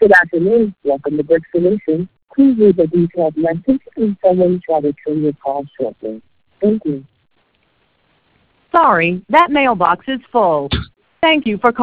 Good afternoon. Welcome to Brick Solutions. Please leave a detailed message and someone will try to return your call shortly. Thank you. Sorry, that mailbox is full. Thank you for calling.